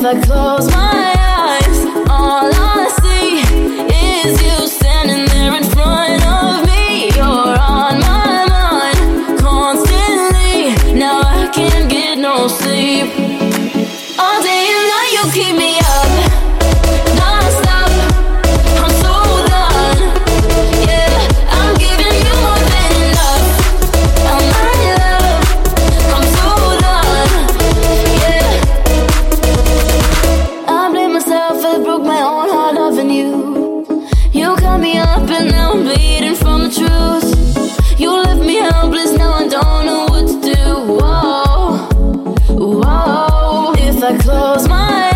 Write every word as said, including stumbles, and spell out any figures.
I close my eyes, all I see is you standing there in front of me. You're on my mind constantly. Now I can't get no sleep. All day and night you keep me up, non-stop. I'm so done. Yeah, I'm giving you more than enough. Oh my love, I'm so done. Yeah, I blame myself, I broke my own heart loving you. You cut me up and now I'm bleeding from the truth. You left me helpless, now I don't know what to do. Whoa, whoa. If I close my